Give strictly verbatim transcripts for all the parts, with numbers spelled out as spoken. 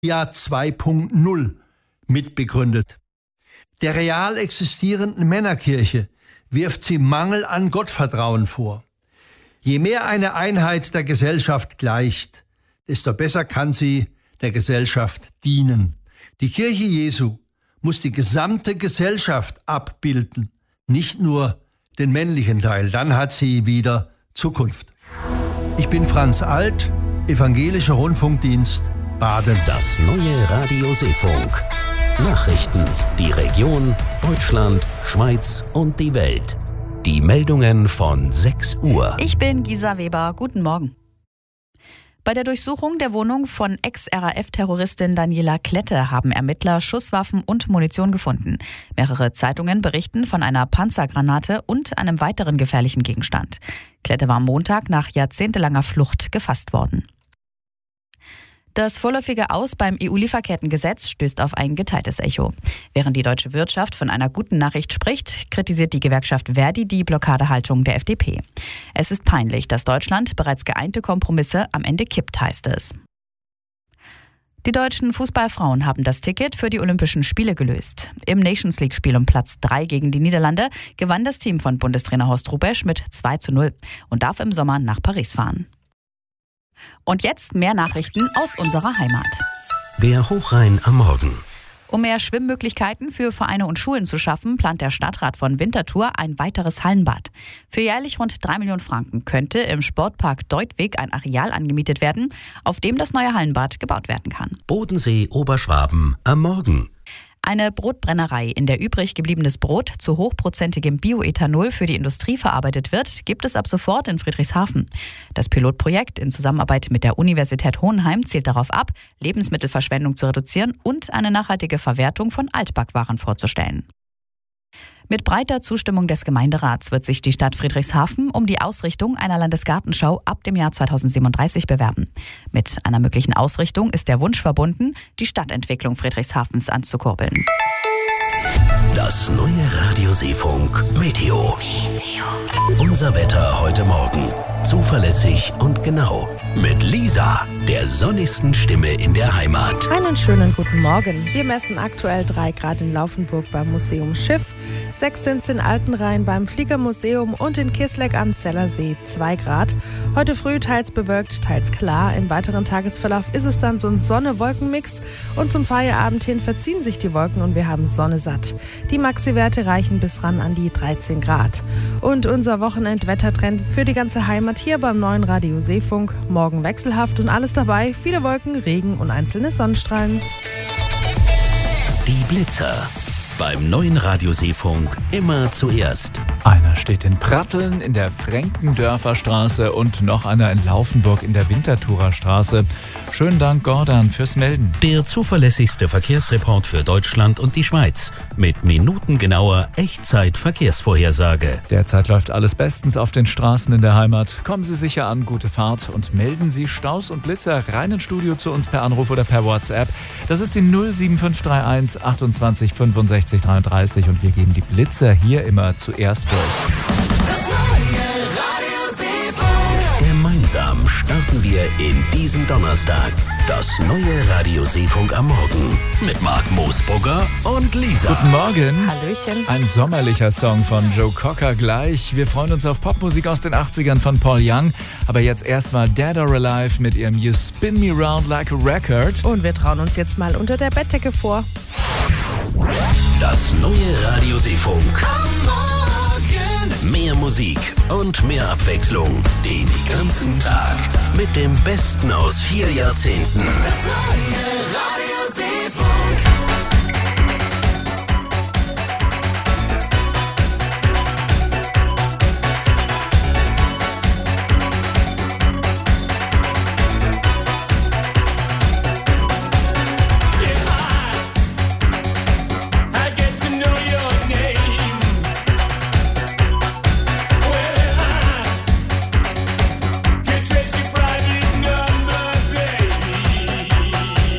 Jahr zwei Punkt null mitbegründet. Der real existierenden Männerkirche wirft sie Mangel an Gottvertrauen vor. Je mehr eine Einheit der Gesellschaft gleicht, desto besser kann sie der Gesellschaft dienen. Die Kirche Jesu muss die gesamte Gesellschaft abbilden, nicht nur den männlichen Teil. Dann hat sie wieder Zukunft. Ich bin Franz Alt, Evangelischer Rundfunkdienst, Baden. Das neue Radio Seefunk. Nachrichten, die Region, Deutschland, Schweiz und die Welt. Die Meldungen von sechs Uhr. Ich bin Gisa Weber. Guten Morgen. Bei der Durchsuchung der Wohnung von Ex-R A F-Terroristin Daniela Klette haben Ermittler Schusswaffen und Munition gefunden. Mehrere Zeitungen berichten von einer Panzergranate und einem weiteren gefährlichen Gegenstand. Klette war am Montag nach jahrzehntelanger Flucht gefasst worden. Das vorläufige Aus beim E U-Lieferkettengesetz stößt auf ein geteiltes Echo. Während die deutsche Wirtschaft von einer guten Nachricht spricht, kritisiert die Gewerkschaft Verdi die Blockadehaltung der F D P. Es ist peinlich, dass Deutschland bereits geeinte Kompromisse am Ende kippt, heißt es. Die deutschen Fußballfrauen haben das Ticket für die Olympischen Spiele gelöst. Im Nations League-Spiel um Platz drei gegen die Niederlande gewann das Team von Bundestrainer Horst Rubesch mit zwei zu null und darf im Sommer nach Paris fahren. Und jetzt mehr Nachrichten aus unserer Heimat. Der Hochrhein am Morgen. Um mehr Schwimmmöglichkeiten für Vereine und Schulen zu schaffen, plant der Stadtrat von Winterthur ein weiteres Hallenbad. Für jährlich rund drei Millionen Franken könnte im Sportpark Deutwig ein Areal angemietet werden, auf dem das neue Hallenbad gebaut werden kann. Bodensee, Oberschwaben am Morgen. Eine Brotbrennerei, in der übrig gebliebenes Brot zu hochprozentigem Bioethanol für die Industrie verarbeitet wird, gibt es ab sofort in Friedrichshafen. Das Pilotprojekt in Zusammenarbeit mit der Universität Hohenheim zielt darauf ab, Lebensmittelverschwendung zu reduzieren und eine nachhaltige Verwertung von Altbackwaren vorzustellen. Mit breiter Zustimmung des Gemeinderats wird sich die Stadt Friedrichshafen um die Ausrichtung einer Landesgartenschau ab dem Jahr zweitausendsiebenunddreißig bewerben. Mit einer möglichen Ausrichtung ist der Wunsch verbunden, die Stadtentwicklung Friedrichshafens anzukurbeln. Das neue Radio Seefunk Meteo. Meteo. Unser Wetter heute Morgen. Zuverlässig und genau. Mit Lisa, der sonnigsten Stimme in der Heimat. Einen schönen guten Morgen. Wir messen aktuell drei Grad in Laufenburg beim Museum Schiff, sechs sind es in Altenrhein beim Fliegermuseum und in Kisleck am Zellersee zwei Grad. Heute früh teils bewölkt, teils klar. Im weiteren Tagesverlauf ist es dann so ein Sonne-Wolken-Mix und zum Feierabend hin verziehen sich die Wolken und wir haben Sonne satt. Die Maxi-Werte reichen bis ran an die dreizehn Grad. Und unser Wochenendwettertrend für die ganze Heimat hier beim neuen Radio Seefunk. Morgen wechselhaft und alles dabei, viele Wolken, Regen und einzelne Sonnenstrahlen. Die Blitzer. Beim neuen Radio Seefunk immer zuerst. Einer steht in Pratteln in der Frenkendörfer Straße und noch einer in Laufenburg in der Winterthurer Straße. Schönen Dank, Gordon, fürs Melden. Der zuverlässigste Verkehrsreport für Deutschland und die Schweiz. Mit minutengenauer Echtzeit-Verkehrsvorhersage. Derzeit läuft alles bestens auf den Straßen in der Heimat. Kommen Sie sicher an, gute Fahrt und melden Sie Staus und Blitzer rein ins Studio zu uns per Anruf oder per WhatsApp. Das ist die null sieben fünf drei eins achtundzwanzig fünfundsechzig dreiunddreißig und wir geben die Blitzer hier immer zuerst durch. Das neue Radio Seefunk. Gemeinsam starten wir in diesen Donnerstag. Das neue Radio Seefunk am Morgen mit Marc Moosbrugger und Lisa. Guten Morgen. Hallöchen. Ein sommerlicher Song von Joe Cocker gleich. Wir freuen uns auf Popmusik aus den achtzigern von Paul Young. Aber jetzt erstmal Dead or Alive mit ihrem You Spin Me Round Like a Record. Und wir trauen uns jetzt mal unter der Bettdecke vor. Das neue Radio Seefunk. Am Morgen. Mehr Musik und mehr Abwechslung. Den ganzen Tag. Mit dem Besten aus vier Jahrzehnten. Das neue Radio Seefunk. Trace your private number, baby.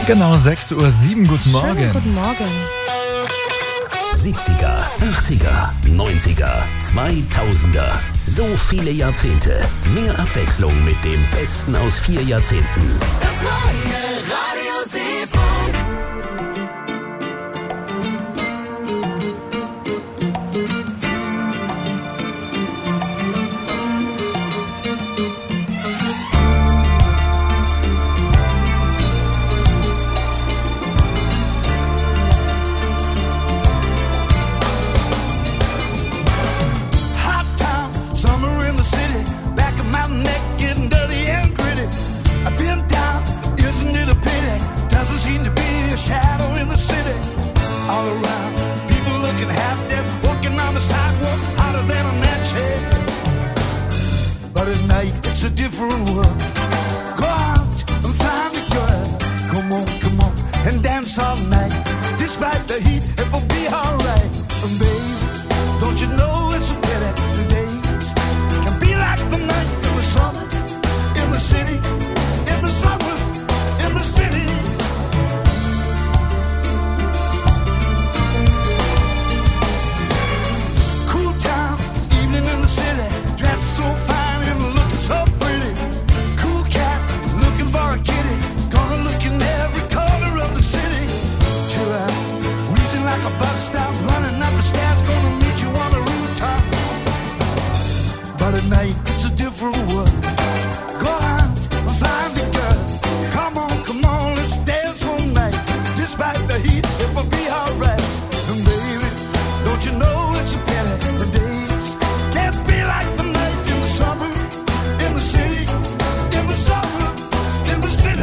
Genau sechs Uhr sieben. Guten Morgen. Schönen guten Morgen. siebziger, achtziger, neunziger, zweitausender. So viele Jahrzehnte. Mehr Abwechslung mit dem Besten aus vier Jahrzehnten. Das neue Radio Seefunk. It's a different world. Go out and find a girl. Come on, come on, and dance all night. Despite the heat, it will be alright. And baby, don't you know it's a pity the days can be like the night in the summer, in the city, in the summer, in the city. Cool town, evening in the city, dressed so fine. Like a bus stop, running up the stairs, gonna meet you on the rooftop. But at night, it's a different world. Go on, find the girl. Come on, come on, let's dance all night. Despite the heat, it will be alright. And baby, don't you know it's a pity the days can't be like the night in the summer, in the city, in the summer, in the city.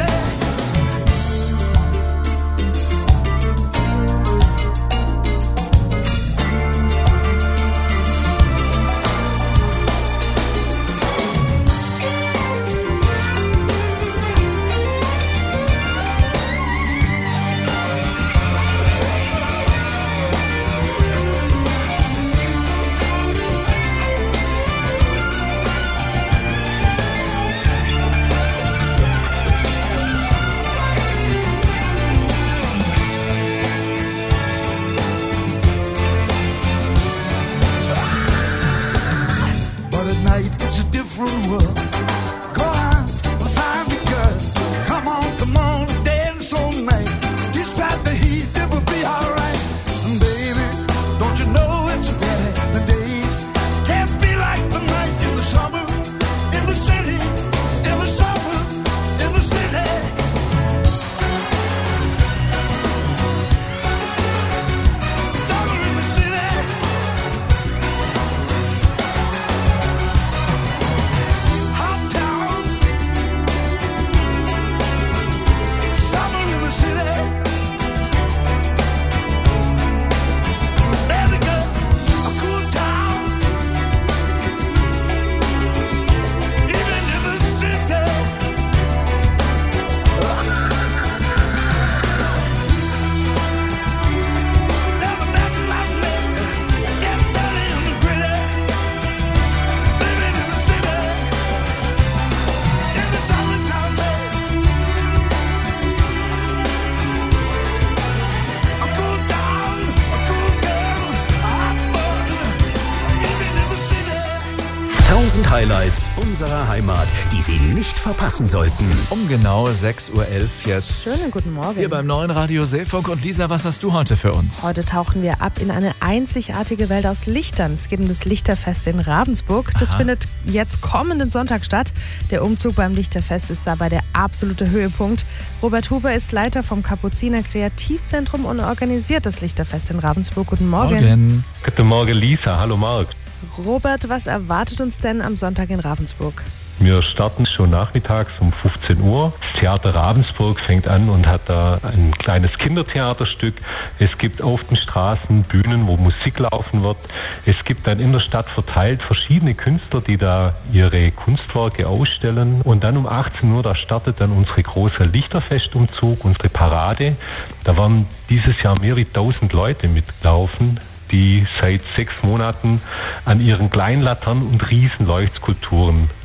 Highlights unserer Heimat, die Sie nicht verpassen sollten. Um genau sechs Uhr elf jetzt. Schönen guten Morgen. Hier beim neuen Radio Seefunk. Und Lisa, was hast du heute für uns? Heute tauchen wir ab in eine einzigartige Welt aus Lichtern. Es geht um das Lichterfest in Ravensburg. Das Aha. findet jetzt kommenden Sonntag statt. Der Umzug beim Lichterfest ist dabei der absolute Höhepunkt. Robert Huber ist Leiter vom Kapuziner Kreativzentrum und organisiert das Lichterfest in Ravensburg. Guten Morgen. Morgen. Guten Morgen, Lisa. Hallo, Marc. Robert, was erwartet uns denn am Sonntag in Ravensburg? Wir starten schon nachmittags um fünfzehn Uhr. Das Theater Ravensburg fängt an und hat da ein kleines Kindertheaterstück. Es gibt auf den Straßen Bühnen, wo Musik laufen wird. Es gibt dann in der Stadt verteilt verschiedene Künstler, die da ihre Kunstwerke ausstellen. Und dann um achtzehn Uhr, da startet dann unsere große Lichterfestumzug, unsere Parade. Da werden dieses Jahr mehr wie tausend Leute mitlaufen, die seit sechs Monaten an ihren Kleinlaternen und Riesenleuchtskulpturen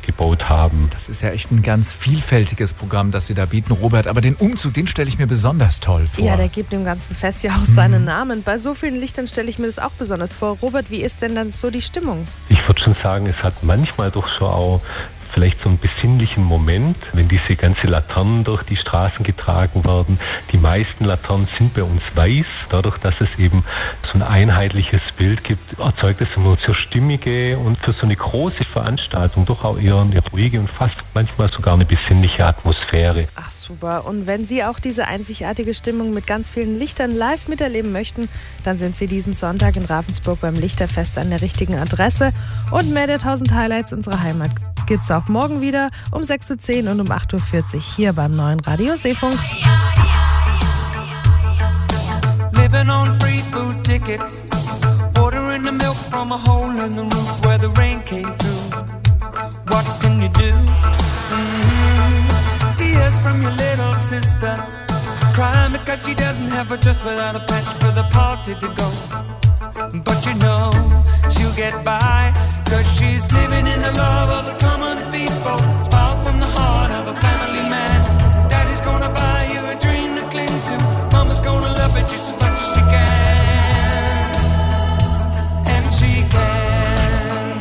gebaut haben. Das ist ja echt ein ganz vielfältiges Programm, das Sie da bieten, Robert. Aber den Umzug, den stelle ich mir besonders toll vor. Ja, der gibt dem ganzen Fest ja auch seinen Namen. Bei so vielen Lichtern stelle ich mir das auch besonders vor. Robert, wie ist denn dann so die Stimmung? Ich würde schon sagen, es hat manchmal doch schon auch vielleicht so einen besinnlichen Moment, wenn diese ganze Laternen durch die Straßen getragen werden. Die meisten Laternen sind bei uns weiß. Dadurch, dass es eben so ein einheitliches Bild gibt, erzeugt es eine sehr stimmige und für so eine große Veranstaltung doch auch eher eine ruhige und fast manchmal sogar eine besinnliche Atmosphäre. Ach super. Und wenn Sie auch diese einzigartige Stimmung mit ganz vielen Lichtern live miterleben möchten, dann sind Sie diesen Sonntag in Ravensburg beim Lichterfest an der richtigen Adresse. Und mehr der tausend Highlights unserer Heimat gibt's auch morgen wieder um sechs Uhr zehn und um acht Uhr vierzig hier beim neuen Radio Seefunk. Living on free food tickets, ordering the milk from a hole in the roof where the rain came through. What can you do? Mm-hmm. Tears from your little sister, crying because she doesn't have a dress without a patch for the party to go. But you know she'll get by, cause she's living in the love of the common people. Smiles from the heart of a family man. Daddy's gonna buy you a dream to cling to. Mama's gonna love it just as much as she can. And she can.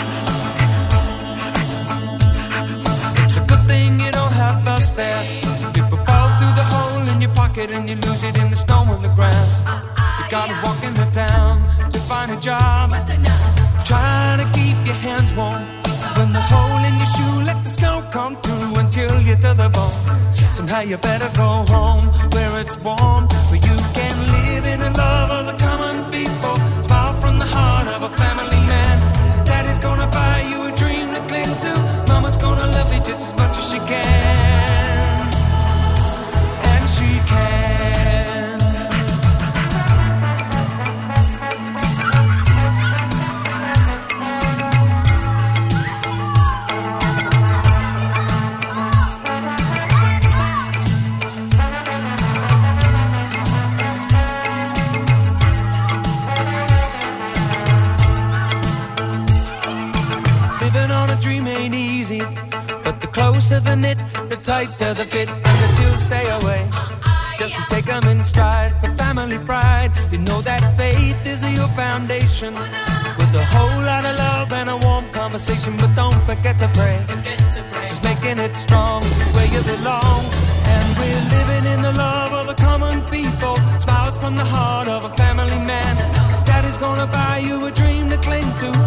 It's a good thing you don't have us there. People fall through the hole in your pocket and you lose it in the snow on the ground. You gotta walk into town to find a job, trying to keep your hands warm. When the hole in your shoe, let the snow come through until you're to the bone. Somehow you better go home where it's warm, where you can live in the love of the common people. Smile from the heart of a family man. Daddy's gonna buy you a dream to cling to. Mama's gonna love you just as much as she can. And she can. Dream ain't easy, but the closer the knit, the tighter the fit, and the chills stay away. Just take them in stride for family pride. You know that faith is your foundation, with a whole lot of love and a warm conversation. But don't forget to pray, just making it strong where you belong. And we're living in the love of the common people. Smiles from the heart of a family man. Daddy's gonna buy you a dream to cling to.